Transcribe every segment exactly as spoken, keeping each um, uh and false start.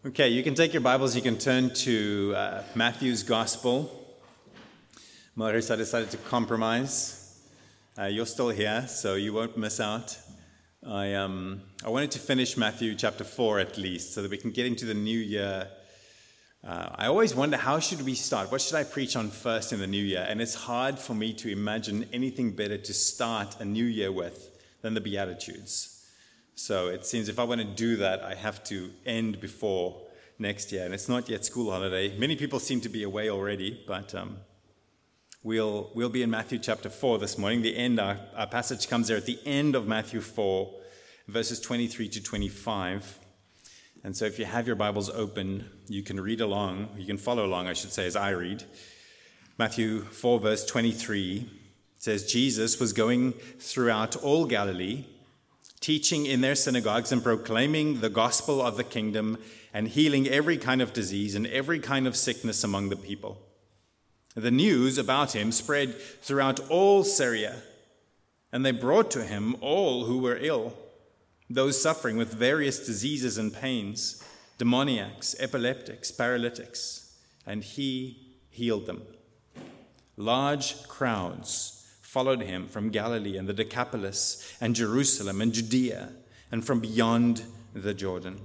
Okay, you can take your Bibles, you can turn to uh, Matthew's Gospel. Maurice, I decided to compromise. Uh, you're still here, so you won't miss out. I um I wanted to finish Matthew chapter four at least, so that we can get into the new year. Uh, I always wonder, how should we start? What should I preach on first in the new year? And it's hard for me to imagine anything better to start a new year with than the Beatitudes. So it seems if I want to do that, I have to end before next year. And it's not yet school holiday. Many people seem to be away already, but um, we'll we'll be in Matthew chapter four this morning. The end, our, our passage comes there at the end of Matthew four, verses twenty-three to twenty-five. And so if you have your Bibles open, you can read along, you can follow along, I should say, as I read. Matthew four, verse twenty-three says, Jesus was going throughout all Galilee, teaching in their synagogues and proclaiming the gospel of the kingdom and healing every kind of disease and every kind of sickness among the people. The news about him spread throughout all Syria, and they brought to him all who were ill, those suffering with various diseases and pains, demoniacs, epileptics, paralytics, and he healed them. Large crowds followed him from Galilee and the Decapolis and Jerusalem and Judea and from beyond the Jordan.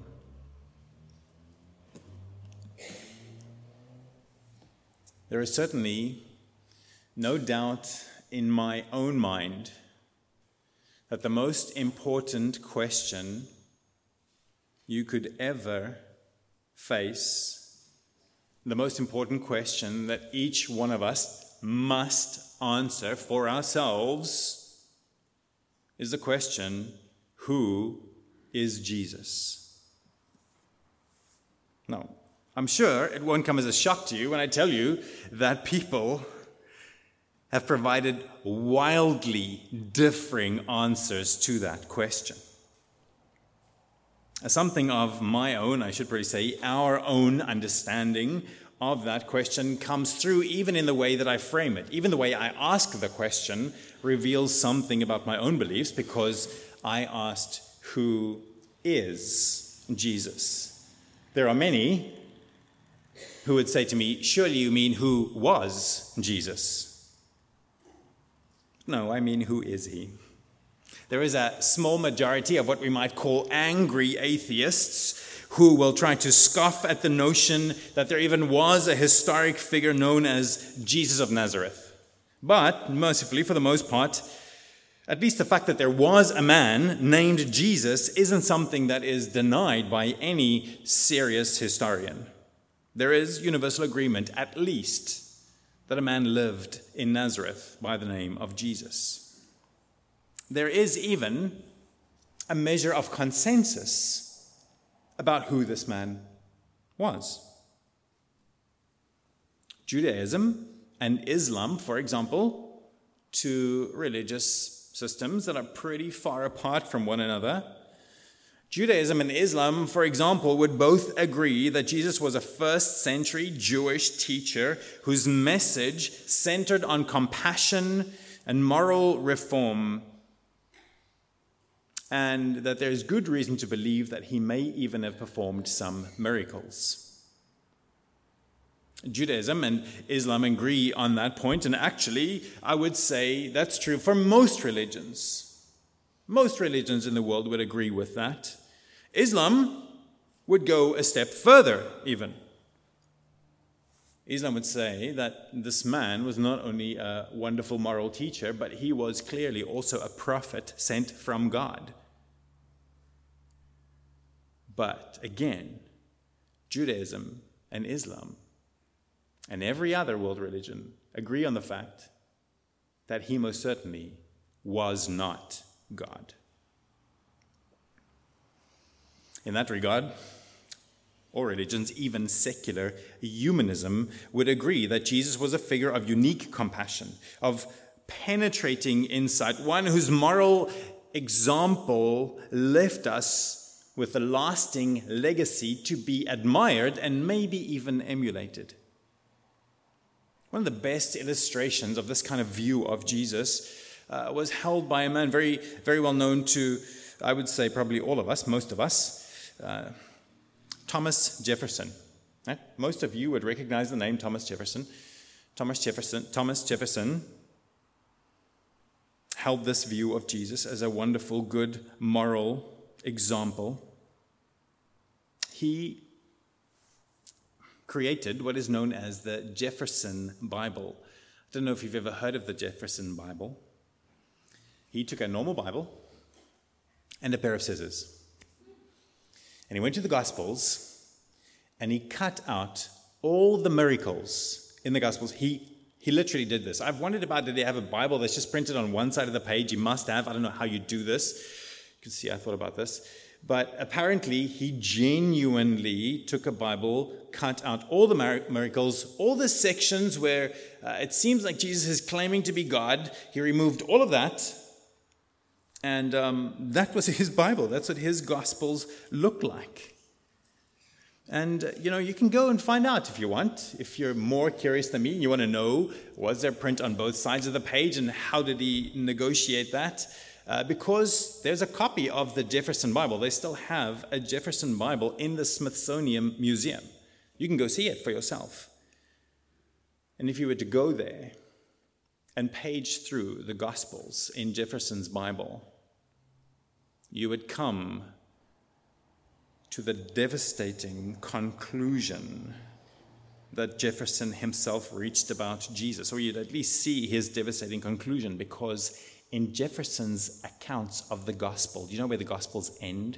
There is certainly no doubt in my own mind that the most important question you could ever face, the most important question that each one of us must answer for ourselves, is the question, who is Jesus? Now, I'm sure it won't come as a shock to you when I tell you that people have provided wildly differing answers to that question. Something of my own, I should probably say, our own understanding of that question comes through even in the way that I frame it. Even the way I ask the question reveals something about my own beliefs, because I asked, who is Jesus? There are many who would say to me, surely you mean who was Jesus? No, I mean, who is he? There is a small majority of what we might call angry atheists who will try to scoff at the notion that there even was a historic figure known as Jesus of Nazareth. But, mercifully, for the most part, at least the fact that there was a man named Jesus isn't something that is denied by any serious historian. There is universal agreement, at least, that a man lived in Nazareth by the name of Jesus. There is even a measure of consensus about who this man was. Judaism and Islam, for example, two religious systems that are pretty far apart from one another. Judaism and Islam, for example, would both agree that Jesus was a first century Jewish teacher whose message centered on compassion and moral reform, and that there is good reason to believe that he may even have performed some miracles. Judaism and Islam agree on that point, and actually, I would say that's true for most religions. Most religions in the world would agree with that. Islam would go a step further, even. Islam would say that this man was not only a wonderful moral teacher, but he was clearly also a prophet sent from God. But again, Judaism and Islam and every other world religion agree on the fact that he most certainly was not God. In that regard, all religions, even secular humanism, would agree that Jesus was a figure of unique compassion, of penetrating insight, one whose moral example left us with a lasting legacy to be admired and maybe even emulated. One of the best illustrations of this kind of view of Jesus uh, was held by a man very, very well known to, I would say, probably all of us, most of us, uh, Thomas Jefferson. Right? Most of you would recognize the name Thomas Jefferson. Thomas Jefferson, Thomas Jefferson held this view of Jesus as a wonderful, good, moral example. He created what is known as the Jefferson Bible. I don't know if you've ever heard of the Jefferson Bible. He took a normal Bible and a pair of scissors. And he went to the Gospels and he cut out all the miracles in the Gospels. He he literally did this. I've wondered about, did he have a Bible that's just printed on one side of the page? He must have. I don't know how you do this. You can see I thought about this. But apparently he genuinely took a Bible, cut out all the miracles, all the sections where uh, it seems like Jesus is claiming to be God. He removed all of that. And um, that was his Bible. That's what his Gospels look like. And, uh, you know, you can go and find out if you want. If you're more curious than me, you want to know, was there print on both sides of the page and how did he negotiate that? Uh, because there's a copy of the Jefferson Bible. They still have a Jefferson Bible in the Smithsonian Museum. You can go see it for yourself. And if you were to go there and page through the Gospels in Jefferson's Bible, you would come to the devastating conclusion that Jefferson himself reached about Jesus, or you'd at least see his devastating conclusion, because in Jefferson's accounts of the gospel, do you know where the gospels end?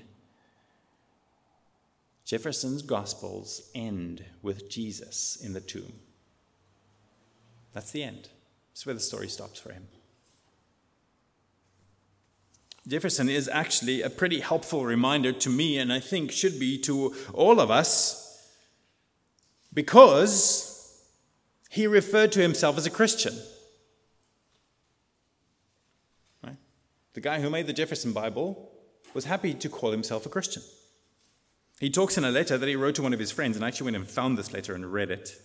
Jefferson's gospels end with Jesus in the tomb. That's the end. That's where the story stops for him. Jefferson is actually a pretty helpful reminder to me, and I think should be to all of us, because he referred to himself as a Christian. Right? The guy who made the Jefferson Bible was happy to call himself a Christian. He talks in a letter that he wrote to one of his friends, and I actually went and found this letter and read it.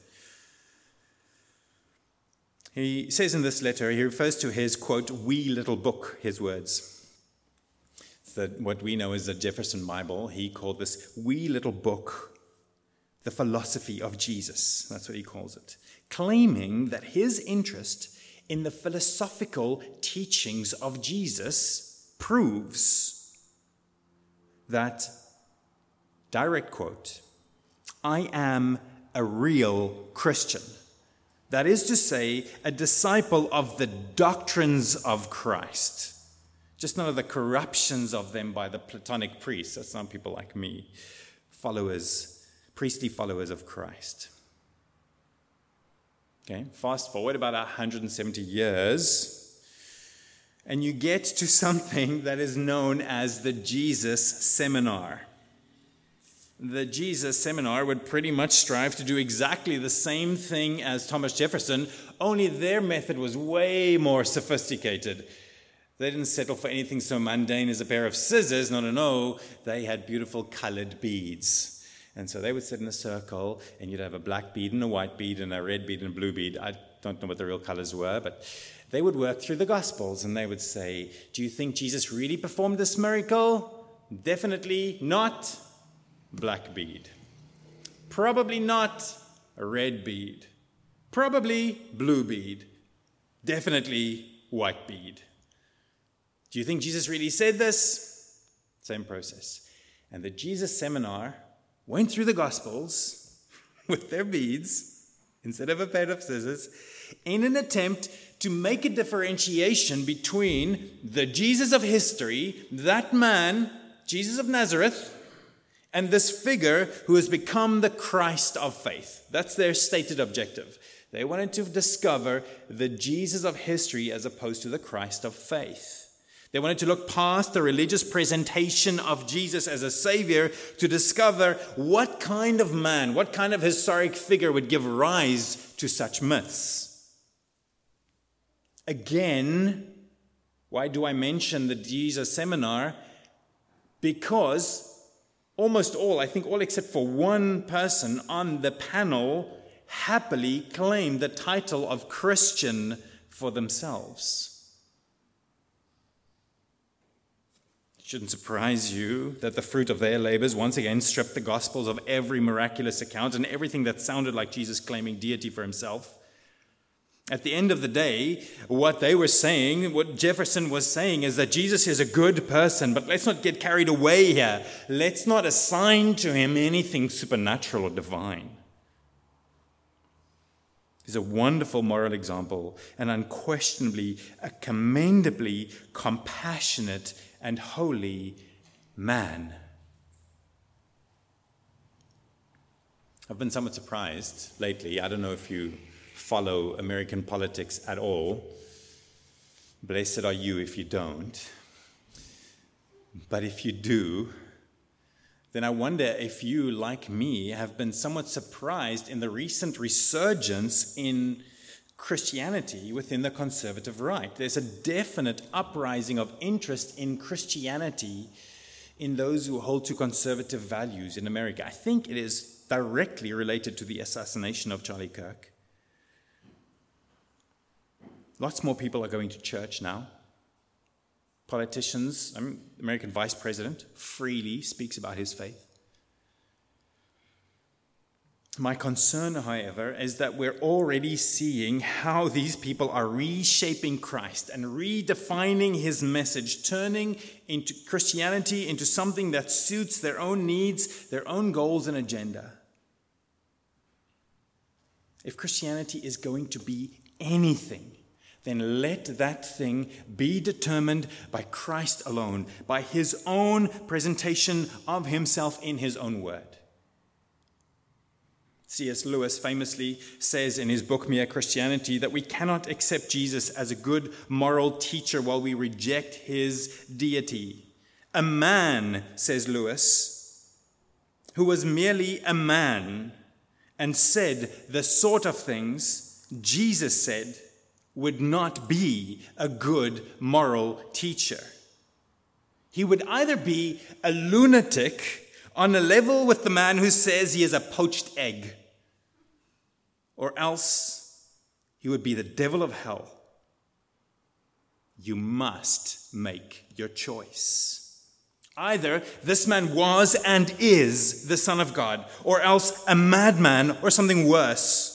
He says in this letter, he refers to his, quote, wee little book, his words. That what we know as the Jefferson Bible, he called this wee little book, the philosophy of Jesus. That's what he calls it. Claiming that his interest in the philosophical teachings of Jesus proves that, direct quote, I am a real Christian. That is to say, a disciple of the doctrines of Christ. Just none of the corruptions of them by the Platonic priests. That's not people like me. Followers, priestly followers of Christ. Okay, fast forward about one hundred seventy years, and you get to something that is known as the Jesus Seminar. The Jesus Seminar would pretty much strive to do exactly the same thing as Thomas Jefferson, only their method was way more sophisticated. They didn't settle for anything so mundane as a pair of scissors. No, no, no. They had beautiful colored beads. And so they would sit in a circle, and you'd have a black bead and a white bead and a red bead and a blue bead. I don't know what the real colors were, but they would work through the Gospels, and they would say, do you think Jesus really performed this miracle? Definitely not. Black bead. Probably not. A red bead. Probably blue bead. Definitely white bead. Do you think Jesus really said this? Same process. And the Jesus Seminar went through the Gospels with their beads instead of a pair of scissors in an attempt to make a differentiation between the Jesus of history, that man, Jesus of Nazareth, and this figure who has become the Christ of faith. That's their stated objective. They wanted to discover the Jesus of history as opposed to the Christ of faith. They wanted to look past the religious presentation of Jesus as a savior to discover what kind of man, what kind of historic figure would give rise to such myths. Again, why do I mention the Jesus Seminar? Because almost all, I think all except for one person on the panel, happily claimed the title of Christian for themselves. shouldn't surprise you that the fruit of their labors once again stripped the Gospels of every miraculous account and everything that sounded like Jesus claiming deity for himself. At the end of the day, what they were saying, what Jefferson was saying, is that Jesus is a good person, but let's not get carried away here. Let's not assign to him anything supernatural or divine. He's a wonderful moral example and unquestionably a commendably compassionate and holy man. I've been somewhat surprised lately. I don't know if you follow American politics at all. Blessed are you if you don't. But if you do, then I wonder if you, like me, have been somewhat surprised in the recent resurgence in Christianity within the conservative right. There's a definite uprising of interest in Christianity in those who hold to conservative values in America. I think it is directly related to the assassination of Charlie Kirk. Lots more people are going to church now. Politicians, I mean, the American vice president freely speaks about his faith. My concern, however, is that we're already seeing how these people are reshaping Christ and redefining his message, turning into Christianity into something that suits their own needs, their own goals and agenda. If Christianity is going to be anything, then let that thing be determined by Christ alone, by his own presentation of himself in his own word. C S Lewis famously says in his book, Mere Christianity, that we cannot accept Jesus as a good moral teacher while we reject his deity. A man, says Lewis, who was merely a man and said the sort of things Jesus said would not be a good moral teacher. He would either be a lunatic on a level with the man who says he is a poached egg, or else he would be the devil of hell. You must make your choice. Either this man was and is the Son of God, or else a madman or something worse.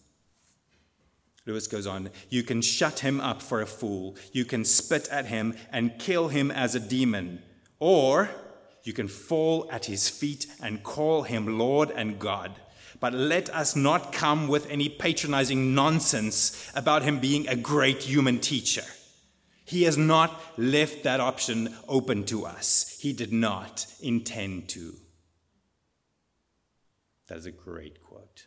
Lewis goes on, you can shut him up for a fool, you can spit at him and kill him as a demon, or you can fall at his feet and call him Lord and God. But let us not come with any patronizing nonsense about him being a great human teacher. He has not left that option open to us. He did not intend to. That is a great quote.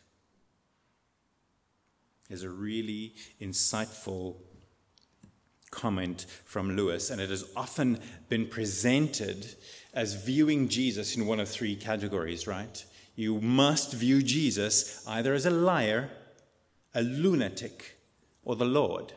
Is a really insightful comment from Lewis, and it has often been presented as viewing Jesus in one of three categories, right? You must view Jesus either as a liar, a lunatic, or the Lord.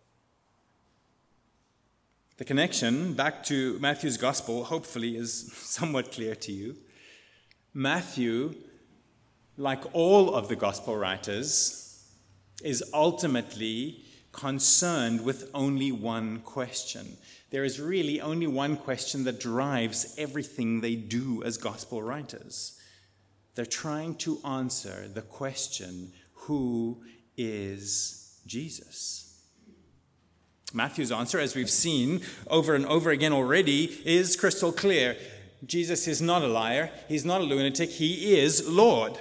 The connection back to Matthew's gospel, hopefully, is somewhat clear to you. Matthew, like all of the gospel writers, is ultimately concerned with only one question. There is really only one question that drives everything they do as gospel writers. They're trying to answer the question, who is Jesus? Matthew's answer, as we've seen over and over again already, is crystal clear. Jesus is not a liar. He's not a lunatic. He is Lord.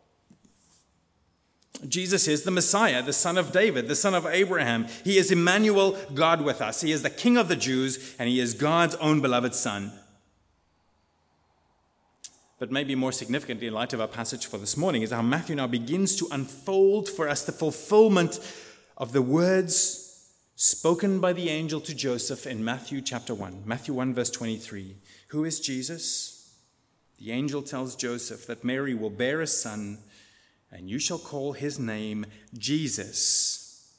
Jesus is the Messiah, the son of David, the son of Abraham. He is Emmanuel, God with us. He is the King of the Jews, and he is God's own beloved son. But maybe more significantly, in light of our passage for this morning, is how Matthew now begins to unfold for us the fulfillment of the words spoken by the angel to Joseph in Matthew chapter one. Matthew one, verse twenty-three. Who is Jesus? The angel tells Joseph that Mary will bear a son, and you shall call his name Jesus,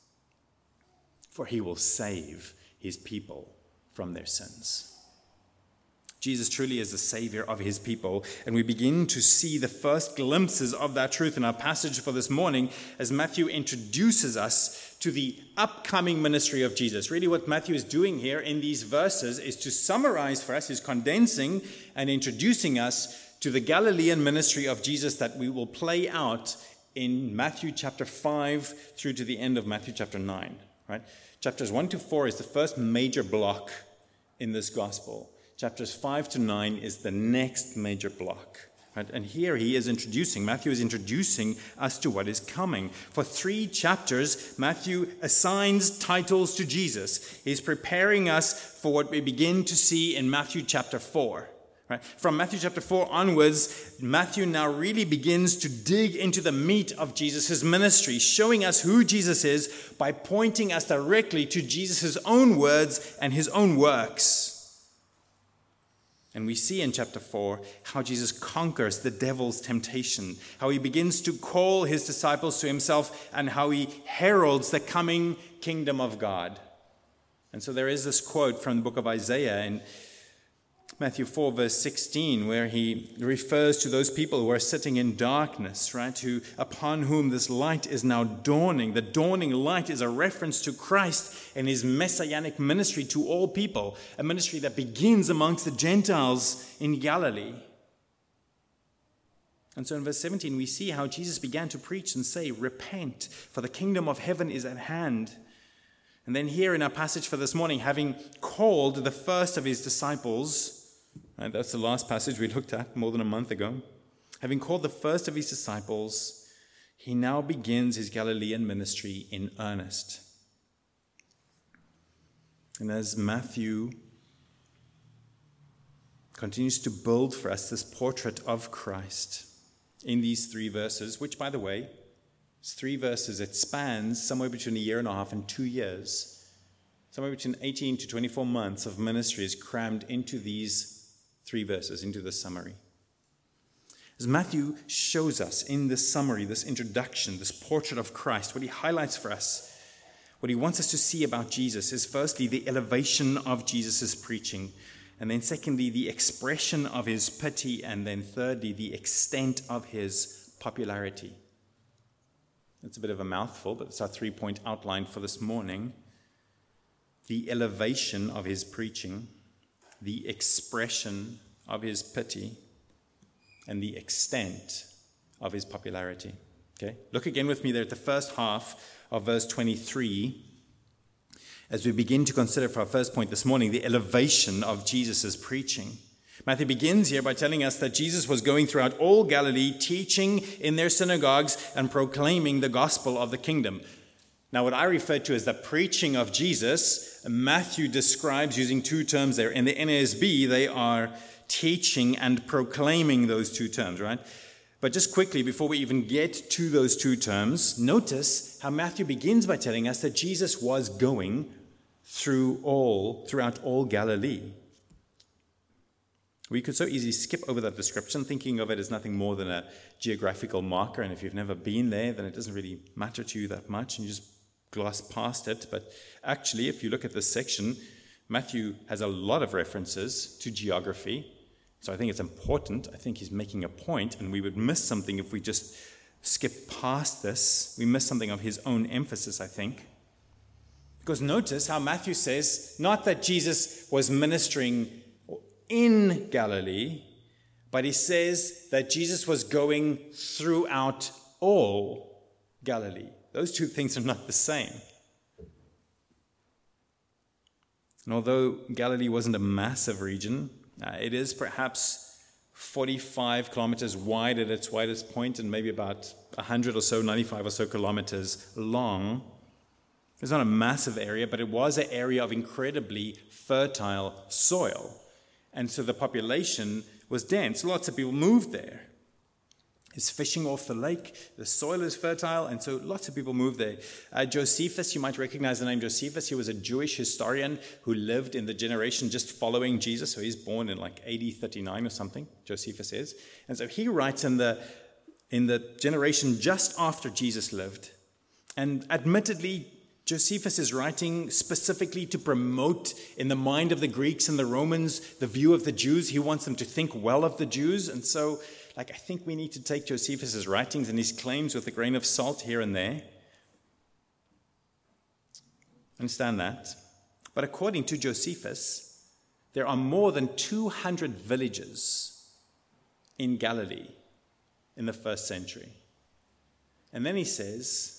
for he will save his people from their sins. Jesus truly is the Savior of his people. And we begin to see the first glimpses of that truth in our passage for this morning as Matthew introduces us to the upcoming ministry of Jesus. Really what Matthew is doing here in these verses is to summarize for us, is condensing and introducing us to the Galilean ministry of Jesus that we will play out in Matthew chapter five through to the end of Matthew chapter nine. Right? Chapters one to four is the first major block in this gospel. Chapters five to nine is the next major block. Right? And here he is introducing, Matthew is introducing us to what is coming. For three chapters, Matthew assigns titles to Jesus. He's preparing us for what we begin to see in Matthew chapter four. Right? From Matthew chapter four onwards, Matthew now really begins to dig into the meat of Jesus' ministry, showing us who Jesus is by pointing us directly to Jesus' own words and his own works. And we see in chapter four how Jesus conquers the devil's temptation, how he begins to call his disciples to himself, and how he heralds the coming kingdom of God. And so there is this quote from the book of Isaiah in Matthew four, verse sixteen, where he refers to those people who are sitting in darkness, right? Who, upon whom this light is now dawning. The dawning light is a reference to Christ and his messianic ministry to all people, a ministry that begins amongst the Gentiles in Galilee. And so in verse seventeen, we see how Jesus began to preach and say, "Repent, for the kingdom of heaven is at hand." And then here in our passage for this morning, having called the first of his disciples, and that's the last passage we looked at more than a month ago. Having called the first of his disciples, he now begins his Galilean ministry in earnest. And as Matthew continues to build for us this portrait of Christ in these three verses, which, by the way, it's three verses, it spans somewhere between a year and a half and two years. Somewhere between eighteen to twenty-four months of ministry is crammed into these three verses, into this summary. As Matthew shows us in this summary, this introduction, this portrait of Christ, what he highlights for us, what he wants us to see about Jesus is firstly the elevation of Jesus' preaching, and then secondly the expression of his pity, and then thirdly the extent of his popularity. It's a bit of a mouthful, but it's our three-point outline for this morning. The elevation of his preaching, the expression of his pity, and the extent of his popularity. Okay? Look again with me there at the first half of verse twenty-three as we begin to consider for our first point this morning the elevation of Jesus' preaching. Matthew begins here by telling us that Jesus was going throughout all Galilee, teaching in their synagogues and proclaiming the gospel of the kingdom. Now, what I refer to as the preaching of Jesus, Matthew describes using two terms there. In the N A S B, they are teaching and proclaiming, those two terms, right? But just quickly, before we even get to those two terms, notice how Matthew begins by telling us that Jesus was going through all, throughout all Galilee. We could so easily skip over that description, thinking of it as nothing more than a geographical marker. And if you've never been there, then it doesn't really matter to you that much, and you just gloss past it. But actually, if you look at this section, Matthew has a lot of references to geography. So I think it's important. I think he's making a point, and we would miss something if we just skip past this. We miss something of his own emphasis, I think. Because notice how Matthew says, not that Jesus was ministering in Galilee, but he says that Jesus was going throughout all Galilee. Those two things are not the same. And although Galilee wasn't a massive region, uh, it is perhaps forty-five kilometers wide at its widest point and maybe about one hundred or so, ninety-five or so kilometers long. It's not a massive area, but it was an area of incredibly fertile soil. And so the population was dense. Lots of people moved there. It's fishing off the lake. The soil is fertile, and so lots of people moved there. Uh, Josephus, you might recognize the name Josephus. He was a Jewish historian who lived in the generation just following Jesus. So he's born in like A D thirty-nine or something, Josephus is. And so he writes in the, in the generation just after Jesus lived. And admittedly, Josephus is writing specifically to promote in the mind of the Greeks and the Romans the view of the Jews. He wants them to think well of the Jews. And so, like, I think we need to take Josephus's writings and his claims with a grain of salt here and there. Understand that. But according to Josephus, there are more than two hundred villages in Galilee in the first century. And then he says,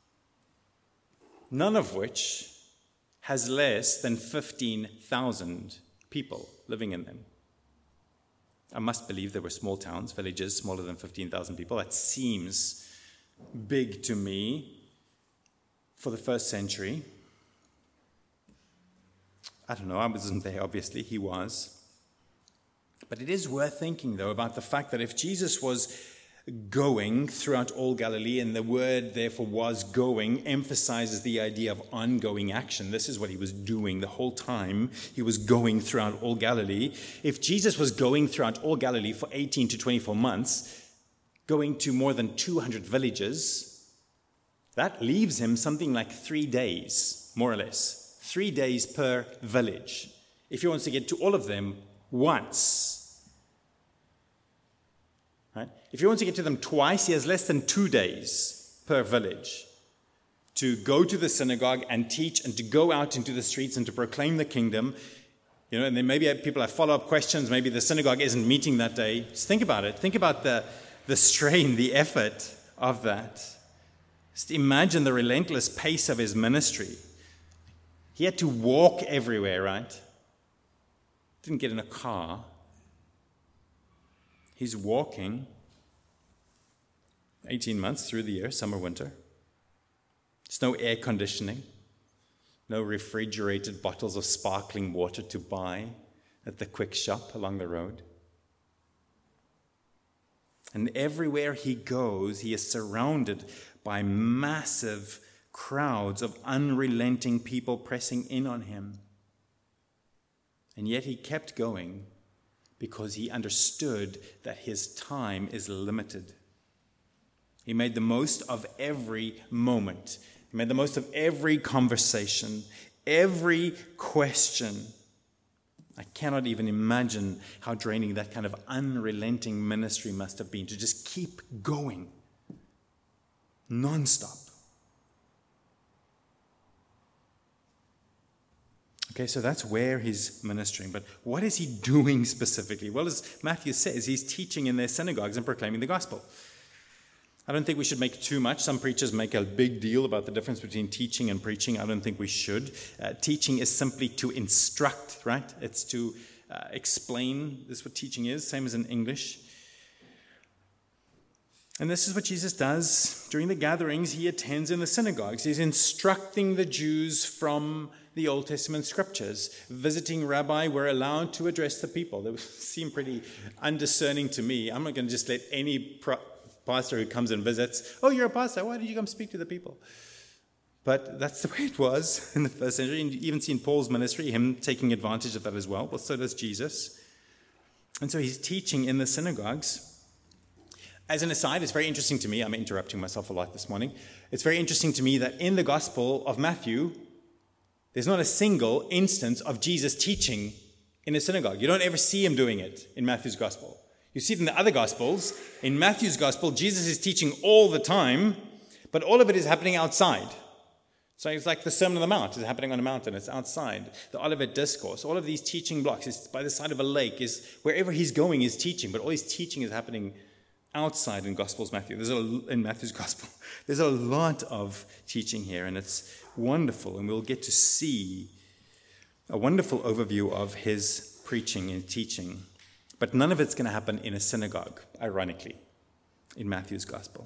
none of which has less than fifteen thousand people living in them. I must believe there were small towns, villages smaller than fifteen thousand people. That seems big to me for the first century. I don't know, I wasn't there, obviously, he was. But it is worth thinking, though, about the fact that if Jesus was going throughout all Galilee, and the word therefore was going, emphasizes the idea of ongoing action. This is what he was doing the whole time. He was going throughout all Galilee. If Jesus was going throughout all Galilee for eighteen to twenty-four months, going to more than two hundred villages, that leaves him something like three days, more or less. Three days per village. If he wants to get to all of them once. Right? If he wants to get to them twice, he has less than two days per village to go to the synagogue and teach and to go out into the streets and to proclaim the kingdom. You know, and then maybe people have follow-up questions. Maybe the synagogue isn't meeting that day. Just think about it. Think about the, the strain, the effort of that. Just imagine the relentless pace of his ministry. He had to walk everywhere, right? Didn't get in a car. He's walking eighteen months through the year, summer, winter. There's no air conditioning, no refrigerated bottles of sparkling water to buy at the quick shop along the road. And everywhere he goes, he is surrounded by massive crowds of unrelenting people pressing in on him. And yet he kept going because he understood that his time is limited. He made the most of every moment. He made the most of every conversation, every question. I cannot even imagine how draining that kind of unrelenting ministry must have been, to just keep going nonstop. Okay, so that's where he's ministering. But what is he doing specifically? Well, as Matthew says, he's teaching in their synagogues and proclaiming the gospel. I don't think we should make too much. Some preachers make a big deal about the difference between teaching and preaching. I don't think we should. Uh, teaching is simply to instruct, right? It's to uh, explain. This is what teaching is, same as in English. And this is what Jesus does during the gatherings he attends in the synagogues. He's instructing the Jews from the Old Testament scriptures. Visiting rabbi were allowed to address the people. They seem pretty undiscerning to me. I'm not going to just let any pro- pastor who comes and visits, oh, you're a pastor, why did you come speak to the people? But that's the way it was in the first century. And you even see in Paul's ministry, him taking advantage of that as well. Well, so does Jesus. And so he's teaching in the synagogues. As an aside, it's very interesting to me, I'm interrupting myself a lot this morning, it's very interesting to me that in the Gospel of Matthew, there's not a single instance of Jesus teaching in a synagogue. You don't ever see him doing it in Matthew's Gospel. You see it in the other Gospels. In Matthew's Gospel, Jesus is teaching all the time, but all of it is happening outside. So it's like the Sermon on the Mount is happening on a mountain. It's outside. The Olivet Discourse, all of these teaching blocks, is by the side of a lake. Is wherever he's going is teaching, but all his teaching is happening outside in Gospels Matthew. There's a, in Matthew's Gospel. There's a lot of teaching here, and it's wonderful, and we'll get to see a wonderful overview of his preaching and teaching. But none of it's going to happen in a synagogue, ironically, in Matthew's Gospel.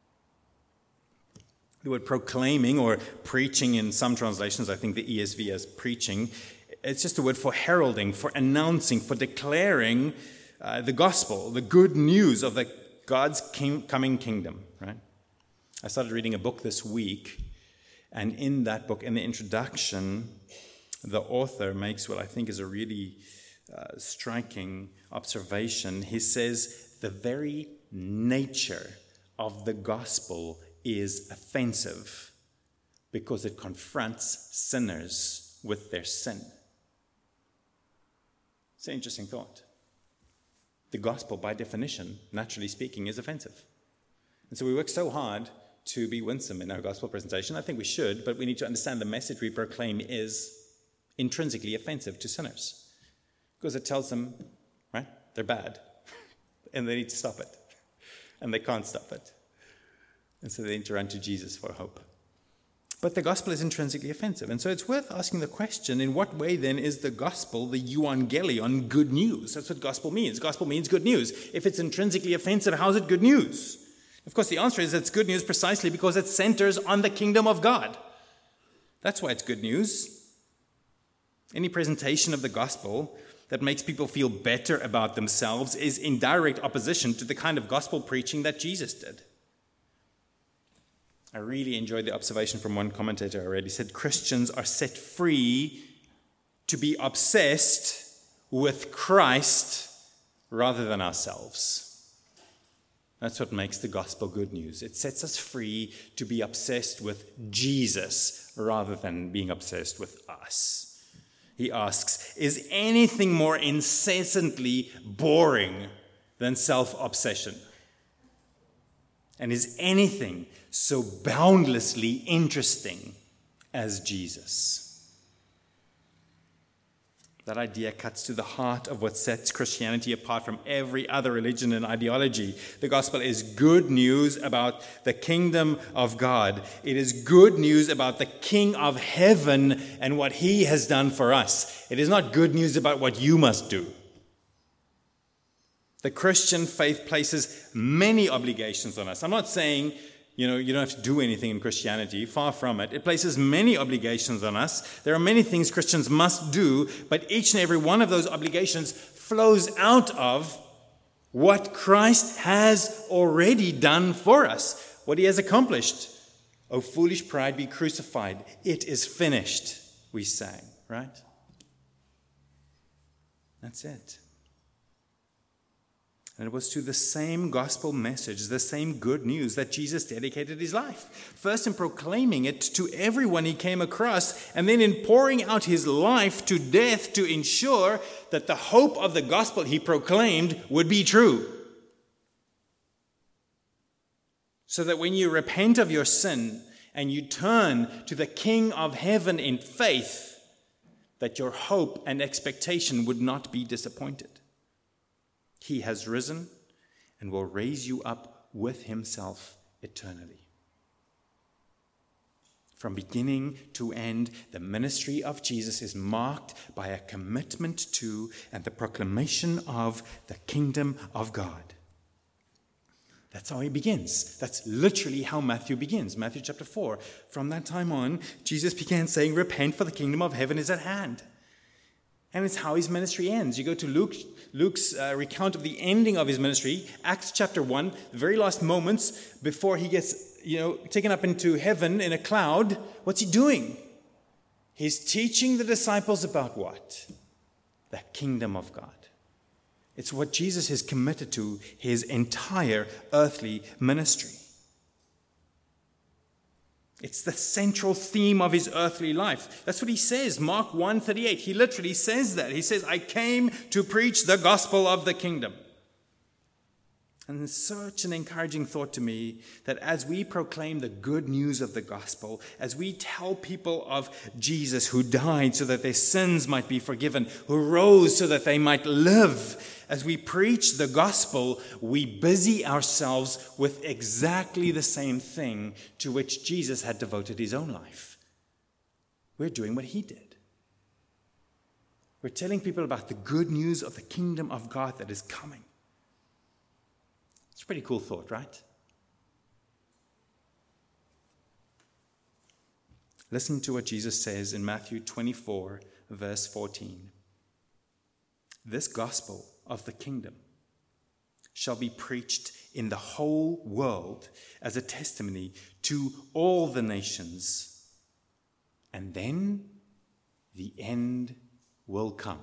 The word proclaiming or preaching in some translations, I think the E S V as preaching, it's just a word for heralding, for announcing, for declaring uh, the gospel, the good news of the God's king, coming kingdom, right? I started reading a book this week, and in that book, in the introduction, the author makes what I think is a really uh, striking observation. He says, the very nature of the gospel is offensive. because it confronts sinners with their sin. It's an interesting thought. The gospel, by definition, naturally speaking, is offensive. And so we work so hard to be winsome in our gospel presentation. I think we should, but we need to understand the message we proclaim is intrinsically offensive to sinners. Because it tells them, right, they're bad, and they need to stop it. And they can't stop it. And so they need to run to Jesus for hope. But the gospel is intrinsically offensive. And so it's worth asking the question, in what way then is the gospel, the euangelion, good news? That's what gospel means. Gospel means good news. If it's intrinsically offensive, how is it good news? Of course, the answer is it's good news precisely because it centers on the kingdom of God. That's why it's good news. Any presentation of the gospel that makes people feel better about themselves is in direct opposition to the kind of gospel preaching that Jesus did. I really enjoyed the observation from one commentator already. He said, Christians are set free to be obsessed with Christ rather than ourselves. That's what makes the gospel good news. It sets us free to be obsessed with Jesus rather than being obsessed with us. He asks, is anything more incessantly boring than self-obsession? And is anything so boundlessly interesting as Jesus? That idea cuts to the heart of what sets Christianity apart from every other religion and ideology. The gospel is good news about the kingdom of God. It is good news about the King of heaven and what he has done for us. It is not good news about what you must do. The Christian faith places many obligations on us. I'm not saying, you know, you don't have to do anything in Christianity. Far from it. It places many obligations on us. There are many things Christians must do, but each and every one of those obligations flows out of what Christ has already done for us, what he has accomplished. O foolish pride, be crucified. It is finished, we sang, right? That's it. And it was to the same gospel message, the same good news that Jesus dedicated his life. First in proclaiming it to everyone he came across, and then in pouring out his life to death to ensure that the hope of the gospel he proclaimed would be true. So that when you repent of your sin and you turn to the King of heaven in faith, that your hope and expectation would not be disappointed. He has risen and will raise you up with himself eternally. From beginning to end, the ministry of Jesus is marked by a commitment to and the proclamation of the kingdom of God. That's how he begins. That's literally how Matthew begins. Matthew chapter four. From that time on, Jesus began saying, repent, for the kingdom of heaven is at hand. And it's how his ministry ends. You go to Luke, Luke's uh, recount of the ending of his ministry, Acts chapter one, the very last moments before he gets, you know, taken up into heaven in a cloud. What's he doing? He's teaching the disciples about what? The kingdom of God. It's what Jesus is committed to his entire earthly ministry. It's the central theme of his earthly life. That's what he says, Mark one thirty-eight. He literally says that. He says, I came to preach the gospel of the kingdom. And it's such an encouraging thought to me that as we proclaim the good news of the gospel, as we tell people of Jesus who died so that their sins might be forgiven, who rose so that they might live, as we preach the gospel, we busy ourselves with exactly the same thing to which Jesus had devoted his own life. We're doing what he did. We're telling people about the good news of the kingdom of God that is coming. It's a pretty cool thought, right? Listen to what Jesus says in Matthew twenty-four, verse fourteen. This gospel of the kingdom shall be preached in the whole world as a testimony to all the nations, and then the end will come.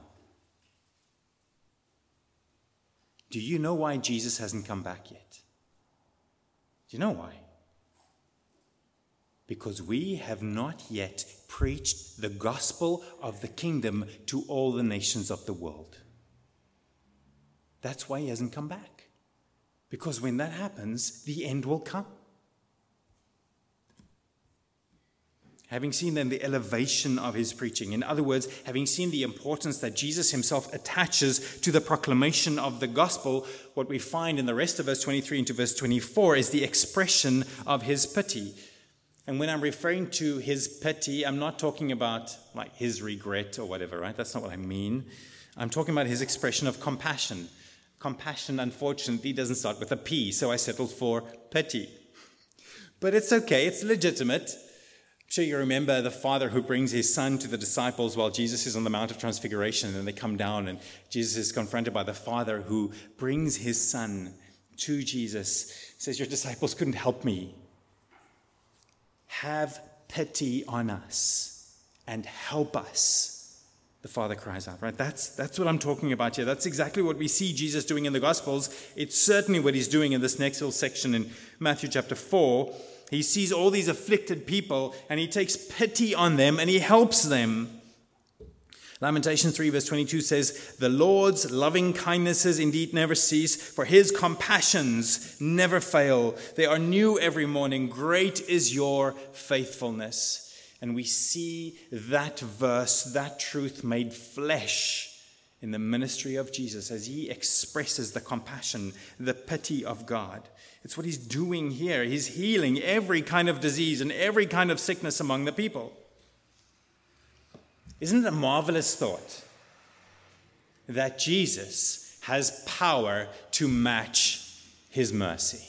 Do you know why Jesus hasn't come back yet? Do you know why? because we have not yet preached the gospel of the kingdom to all the nations of the world. That's why he hasn't come back. Because when that happens, the end will come. Having seen then the elevation of his preaching, in other words, having seen the importance that Jesus himself attaches to the proclamation of the gospel, what we find in the rest of verse twenty-three into verse twenty-four is the expression of his pity. And when I'm referring to his pity, I'm not talking about like his regret or whatever, right? That's not what I mean. I'm talking about his expression of compassion. Compassion, unfortunately, doesn't start with a P, so I settled for pity. But it's okay, it's legitimate. I'm sure you remember the father who brings his son to the disciples while Jesus is on the Mount of Transfiguration, and they come down and Jesus is confronted by the father who brings his son to Jesus. He says, your disciples couldn't help me. Have pity on us and help us, the father cries out, right? That's, that's what I'm talking about here. That's exactly what we see Jesus doing in the Gospels. It's certainly what he's doing in this next little section in Matthew chapter four. He sees all these afflicted people and he takes pity on them and he helps them. Lamentations three verse twenty-two says, the Lord's loving kindnesses indeed never cease, for his compassions never fail. They are new every morning. Great is your faithfulness. And we see that verse, that truth made flesh in the ministry of Jesus as he expresses the compassion, the pity of God. It's what he's doing here. He's healing every kind of disease and every kind of sickness among the people. Isn't it a marvelous thought that Jesus has power to match his mercy?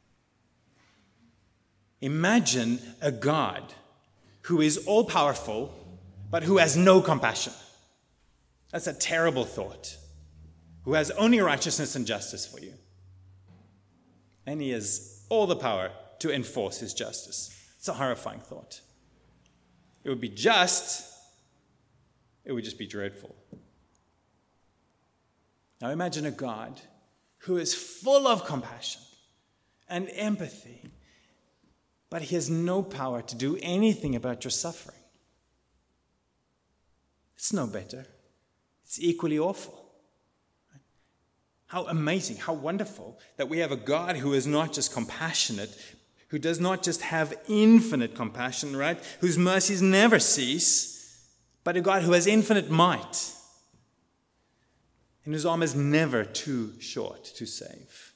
Imagine a God who is all-powerful, but who has no compassion. That's a terrible thought. Who has only righteousness and justice for you. And he has all the power to enforce his justice. It's a horrifying thought. It would be just, it would just be dreadful. Now imagine a God who is full of compassion and empathy, but he has no power to do anything about your suffering. It's no better. It's equally awful. How amazing, how wonderful that we have a God who is not just compassionate, who does not just have infinite compassion, right? Whose mercies never cease, but a God who has infinite might, and whose arm is never too short to save.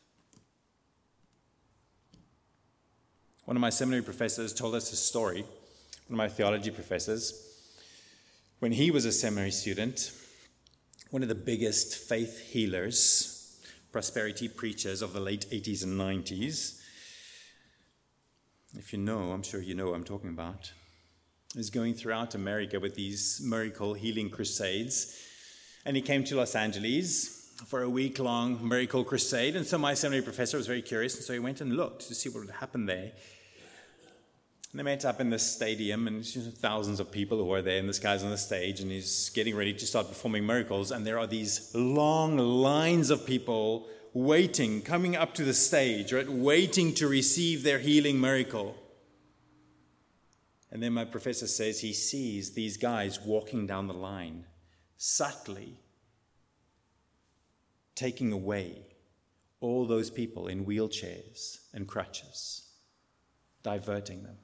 One of my seminary professors told us a story, one of my theology professors. When he was a seminary student, one of the biggest faith healers, prosperity preachers of the late eighties and nineties, if you know, I'm sure you know what I'm talking about, is going throughout America with these miracle healing crusades. And he came to Los Angeles for a week-long miracle crusade. And so my seminary professor was very curious, and so he went and looked to see what would happen there. And they met up in this stadium, and you know, thousands of people who are there, and this guy's on the stage, and he's getting ready to start performing miracles, and there are these long lines of people waiting, coming up to the stage, right, waiting to receive their healing miracle. And then my professor says he sees these guys walking down the line, subtly taking away all those people in wheelchairs and crutches, diverting them.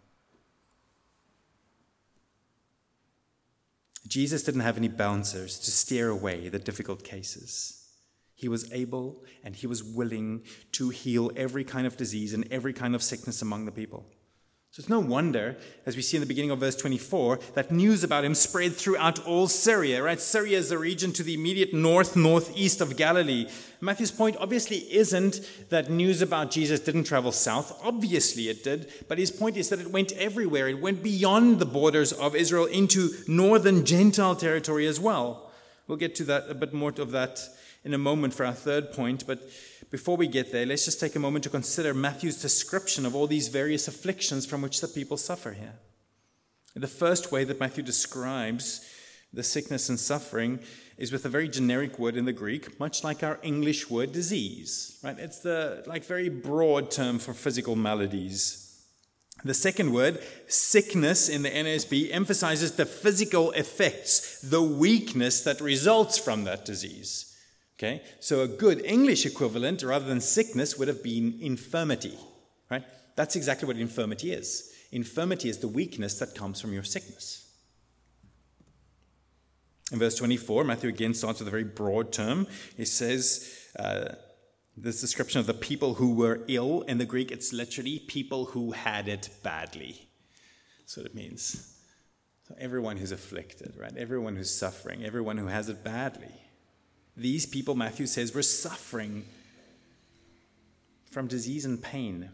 Jesus didn't have any bouncers to steer away the difficult cases. He was able and he was willing to heal every kind of disease and every kind of sickness among the people. So it's no wonder, as we see in the beginning of verse twenty-four, that news about him spread throughout all Syria, right? Syria is the region to the immediate north, northeast of Galilee. Matthew's point obviously isn't that news about Jesus didn't travel south. Obviously it did. But his point is that it went everywhere. It went beyond the borders of Israel into northern Gentile territory as well. We'll get to that, a bit more of that in a moment for our third point. But before we get there, let's just take a moment to consider Matthew's description of all these various afflictions from which the people suffer here. The first way that Matthew describes the sickness and suffering is with a very generic word in the Greek, much like our English word disease, right? It's the like very broad term for physical maladies. The second word, sickness, in the N A S B emphasizes the physical effects, the weakness that results from that disease. Okay, so a good English equivalent, rather than sickness, would have been infirmity. Right? That's exactly what infirmity is. Infirmity is the weakness that comes from your sickness. In verse twenty-four, Matthew again starts with a very broad term. He says, uh, this description of the people who were ill, in the Greek, it's literally people who had it badly. That's what it means. So everyone who's afflicted, right? Everyone who's suffering, everyone who has it badly. These people, Matthew says, were suffering from disease and pain.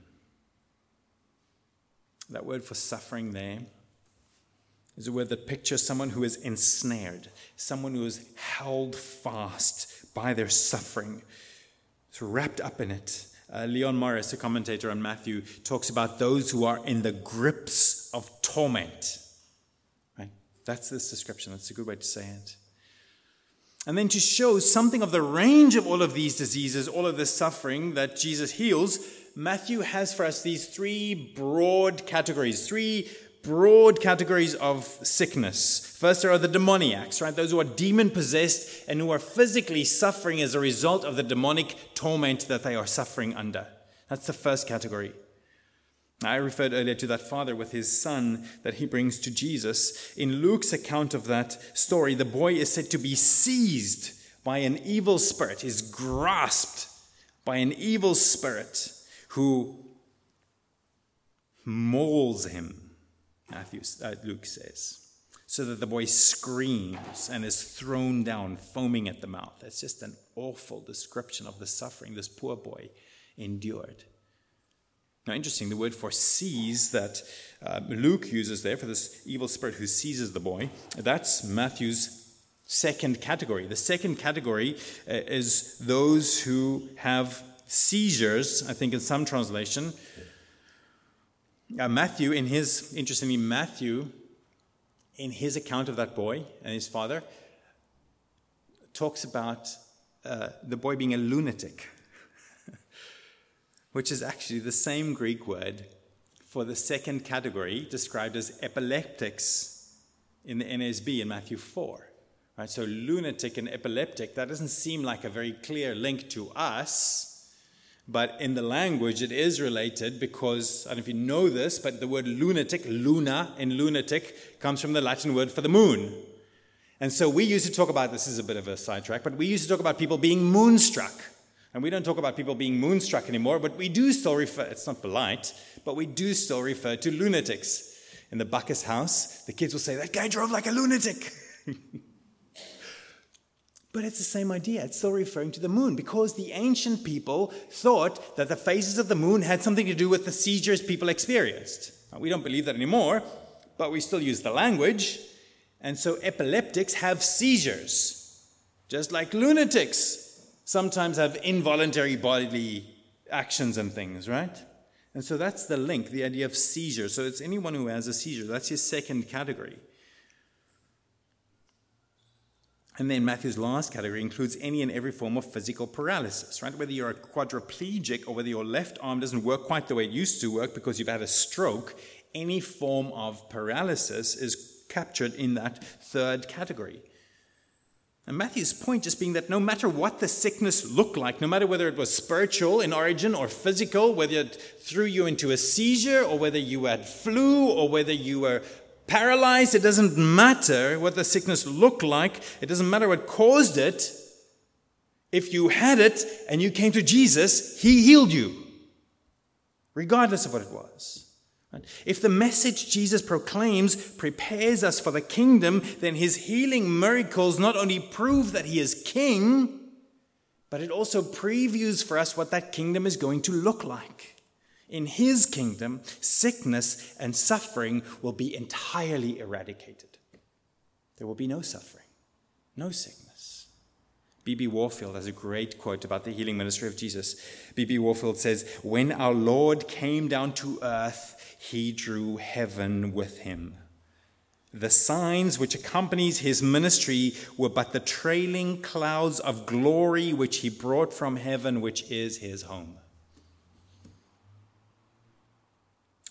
That word for suffering there is a word that pictures someone who is ensnared, someone who is held fast by their suffering. It's wrapped up in it. Uh, Leon Morris, a commentator on Matthew, talks about those who are in the grips of torment. Right? That's this description. That's a good way to say it. And then to show something of the range of all of these diseases, all of this suffering that Jesus heals, Matthew has for us these three broad categories, three broad categories of sickness. First, there are the demoniacs, right? Those who are demon-possessed and who are physically suffering as a result of the demonic torment that they are suffering under. That's the first category. I referred earlier to that father with his son that he brings to Jesus. In Luke's account of that story, the boy is said to be seized by an evil spirit, is grasped by an evil spirit who mauls him. Matthew, uh, Luke says, so that the boy screams and is thrown down, foaming at the mouth. It's just an awful description of the suffering this poor boy endured. Now, interesting, the word for seize that uh, Luke uses there for this evil spirit who seizes the boy, that's Matthew's second category. The second category uh, is those who have seizures, I think in some translation. Uh, Matthew, in his, interestingly, Matthew, in his account of that boy and his father, talks about uh, the boy being a lunatic, which is actually the same Greek word for the second category described as epileptics in the N A S B in Matthew four. Right? So lunatic and epileptic, that doesn't seem like a very clear link to us. But in the language, it is related because, I don't know if you know this, but the word lunatic, luna in lunatic, comes from the Latin word for the moon. And so we used to talk about, this is a bit of a sidetrack, but we used to talk about people being moonstruck. And we don't talk about people being moonstruck anymore, but we do still refer, it's not polite, but we do still refer to lunatics. In the Bacchus house, the kids will say, that guy drove like a lunatic. But it's the same idea. It's still referring to the moon because the ancient people thought that the phases of the moon had something to do with the seizures people experienced. Now, we don't believe that anymore, but we still use the language. And so epileptics have seizures, just like lunatics sometimes have involuntary bodily actions and things, right? And so that's the link, the idea of seizure. So it's anyone who has a seizure. That's his second category. And then Matthew's last category includes any and every form of physical paralysis, right? Whether you're a quadriplegic or whether your left arm doesn't work quite the way it used to work because you've had a stroke, any form of paralysis is captured in that third category. And Matthew's point just being that no matter what the sickness looked like, no matter whether it was spiritual in origin or physical, whether it threw you into a seizure or whether you had flu or whether you were paralyzed, it doesn't matter what the sickness looked like. It doesn't matter what caused it. If you had it and you came to Jesus, he healed you, regardless of what it was. If the message Jesus proclaims prepares us for the kingdom, then his healing miracles not only prove that he is king, but it also previews for us what that kingdom is going to look like. In his kingdom, sickness and suffering will be entirely eradicated. There will be no suffering, no sickness. B B Warfield has a great quote about the healing ministry of Jesus. B B Warfield says, "When our Lord came down to earth, he drew heaven with him. The signs which accompanies his ministry were but the trailing clouds of glory which he brought from heaven, which is his home."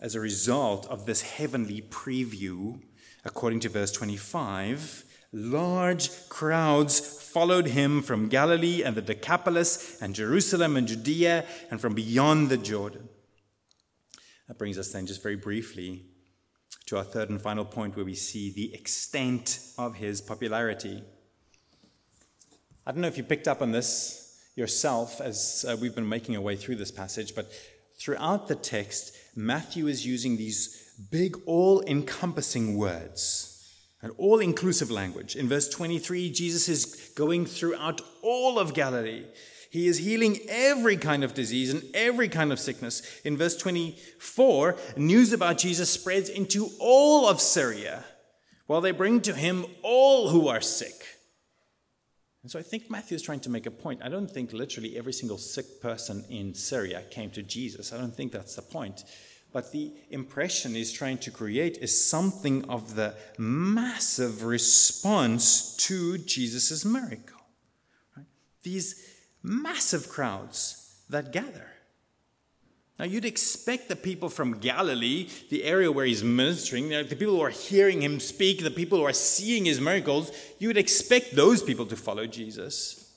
as a result of this heavenly preview, according to verse twenty-five, large crowds followed him from Galilee and the Decapolis and Jerusalem and Judea and from beyond the Jordan. That brings us then just very briefly to our third and final point, where we see the extent of his popularity. I don't know if you picked up on this yourself as uh, we've been making our way through this passage, but throughout the text, Matthew is using these big, all-encompassing words, an all-inclusive language. In verse twenty-three, Jesus is going throughout all of Galilee. He is healing every kind of disease and every kind of sickness. In verse twenty-four, news about Jesus spreads into all of Syria, while they bring to him all who are sick. And so I think Matthew is trying to make a point. I don't think literally every single sick person in Syria came to Jesus. I don't think that's the point. But the impression he's trying to create is something of the massive response to Jesus' miracle. Right? These massive crowds that gather. Now, you'd expect the people from Galilee, the area where he's ministering, the people who are hearing him speak, the people who are seeing his miracles, you would expect those people to follow Jesus.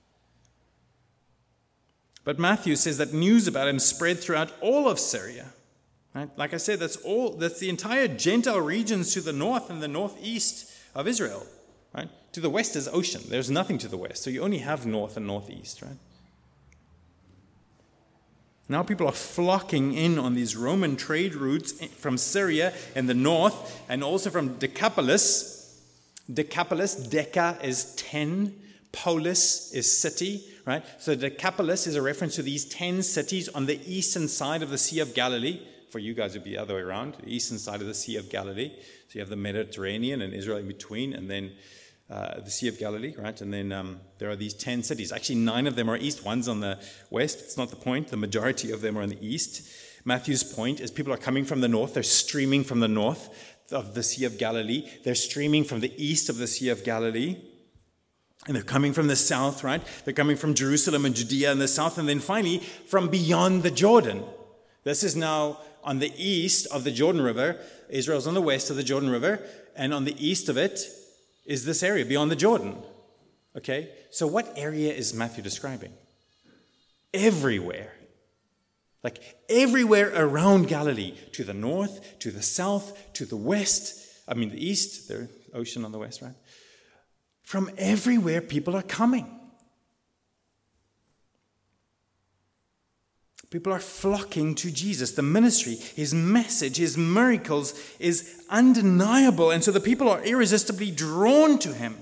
But Matthew says that news about him spread throughout all of Syria. Right? Like I said, that's all. That's the entire Gentile regions to the north and the northeast of Israel. Right? To the west is ocean. There's nothing to the west, so you only have north and northeast. Right? Now people are flocking in on these Roman trade routes from Syria in the north, and also from Decapolis. Decapolis, Deca is ten, polis is city. Right? So Decapolis is a reference to these ten cities on the eastern side of the Sea of Galilee. For you guys, it would be the other way around, the eastern side of the Sea of Galilee. So you have the Mediterranean and Israel in between, and then uh, the Sea of Galilee, right? And then um, there are these ten cities. Actually, nine of them are east, one's on the west. It's not the point. The majority of them are on the east. Matthew's point is people are coming from the north. They're streaming from the north of the Sea of Galilee. They're streaming from the east of the Sea of Galilee. And they're coming from the south, right? They're coming from Jerusalem and Judea in the south. And then finally, from beyond the Jordan. This is now on the east of the Jordan River. Israel's on the west of the Jordan River. And on the east of it is this area beyond the Jordan. Okay? So what area is Matthew describing? Everywhere. Like everywhere around Galilee. To the north, to the south, to the west. I mean the east. There's ocean on the west, right? From everywhere people are coming. People are flocking to Jesus. The ministry, his message, his miracles is undeniable. And so the people are irresistibly drawn to him.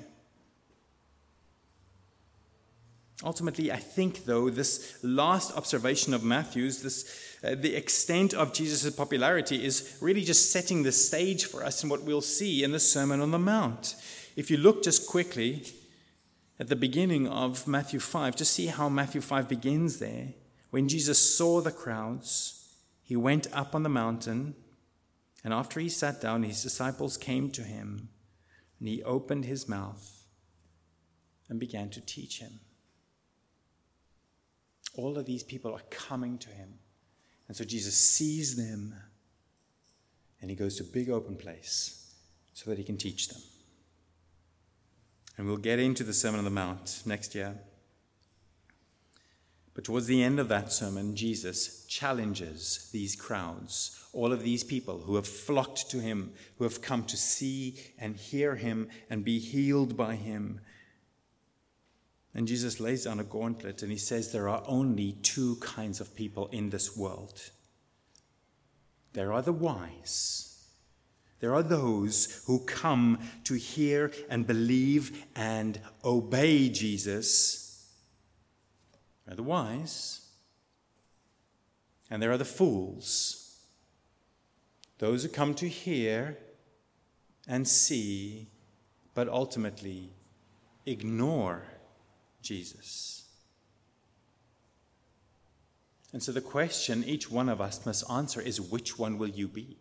Ultimately, I think, though, this last observation of Matthew's, this, uh, the extent of Jesus' popularity is really just setting the stage for us in what we'll see in the Sermon on the Mount. If you look just quickly at the beginning of Matthew five, just see how Matthew five begins there. When Jesus saw the crowds, he went up on the mountain, and after he sat down, his disciples came to him, and he opened his mouth and began to teach him. All of these people are coming to him, and so Jesus sees them, and he goes to a big open place so that he can teach them. And we'll get into the Sermon on the Mount next year. But towards the end of that sermon, Jesus challenges these crowds, all of these people who have flocked to him, who have come to see and hear him and be healed by him. And Jesus lays down a gauntlet and he says there are only two kinds of people in this world. There are the wise. There are those who come to hear and believe and obey Jesus. There are the wise, and there are the fools, those who come to hear and see, but ultimately ignore Jesus. And so the question each one of us must answer is, which one will you be?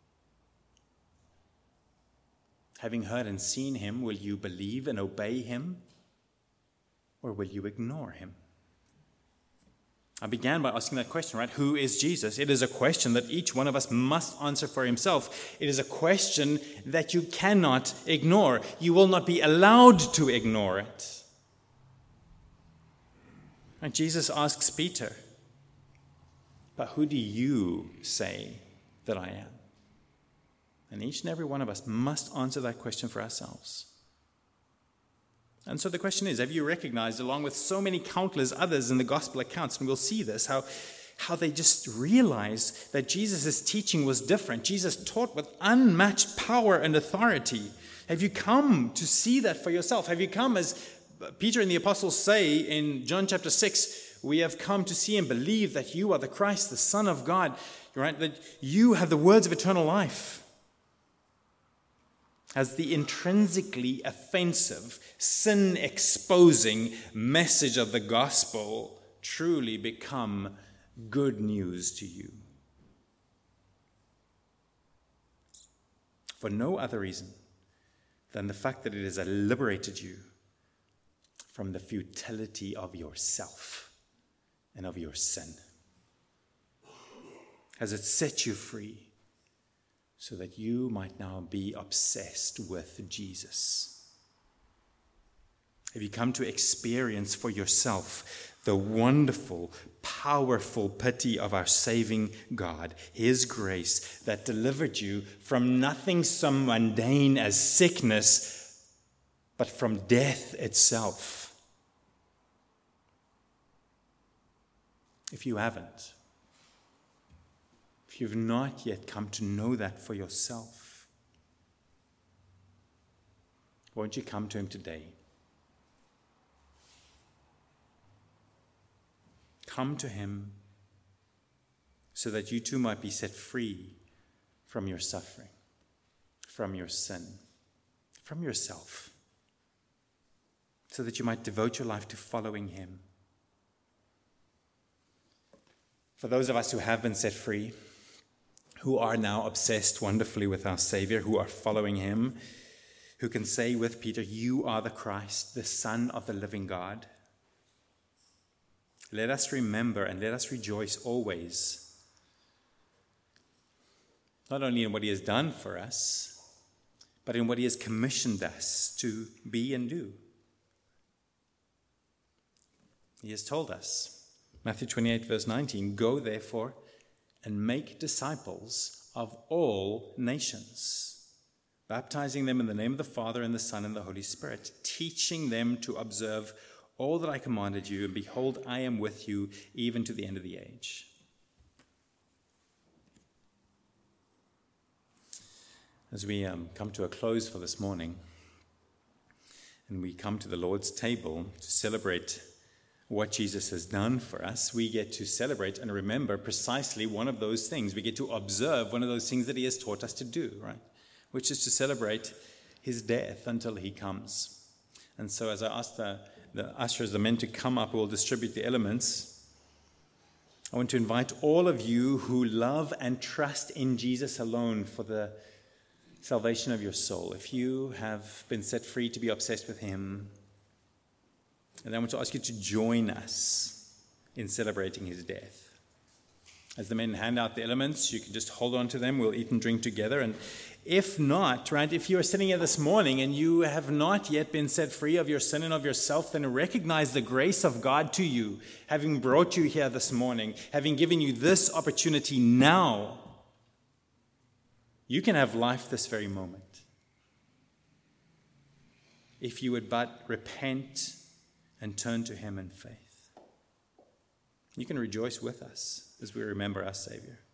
Having heard and seen him, will you believe and obey him, or will you ignore him? I began by asking that question, right? Who is Jesus? It is a question that each one of us must answer for himself. It is a question that you cannot ignore. You will not be allowed to ignore it. And Jesus asks Peter, but who do you say that I am? And each and every one of us must answer that question for ourselves. And so the question is, have you recognized, along with so many countless others in the gospel accounts, and we'll see this, how, how they just realized that Jesus' teaching was different. Jesus taught with unmatched power and authority. Have you come to see that for yourself? Have you come, as Peter and the apostles say in John chapter six, we have come to see and believe that you are the Christ, the Son of God, right? That you have the words of eternal life. Has the intrinsically offensive, sin-exposing message of the gospel truly become good news to you? For no other reason than the fact that it has liberated you from the futility of yourself and of your sin. Has it set you free so that you might now be obsessed with Jesus? Have you come to experience for yourself the wonderful, powerful pity of our saving God, his grace that delivered you from nothing so mundane as sickness, but from death itself? If you haven't, if you've not yet come to know that for yourself, won't you come to him today? Come to him so that you too might be set free from your suffering, from your sin, from yourself, so that you might devote your life to following him. For those of us who have been set free, who are now obsessed wonderfully with our Savior, who are following him, who can say with Peter, you are the Christ, the Son of the living God. Let us remember and let us rejoice always, not only in what he has done for us, but in what he has commissioned us to be and do. He has told us, Matthew twenty-eight, verse nineteen, go therefore and make disciples of all nations, baptizing them in the name of the Father and the Son and the Holy Spirit, teaching them to observe all that I commanded you, and behold, I am with you even to the end of the age. As we um, come to a close for this morning, and we come to the Lord's table to celebrate what Jesus has done for us, we get to celebrate and remember precisely one of those things. We get to observe one of those things that he has taught us to do, right? Which is to celebrate his death until he comes. And so as I ask the, the ushers, the men to come up who will distribute the elements, I want to invite all of you who love and trust in Jesus alone for the salvation of your soul. If you have been set free to be obsessed with him, and I want to ask you to join us in celebrating his death. As the men hand out the elements, you can just hold on to them. We'll eat and drink together. And if not, right, if you are sitting here this morning and you have not yet been set free of your sin and of yourself, then recognize the grace of God to you, having brought you here this morning, having given you this opportunity now. You can have life this very moment. If you would but repent and turn to him in faith. You can rejoice with us as we remember our Savior.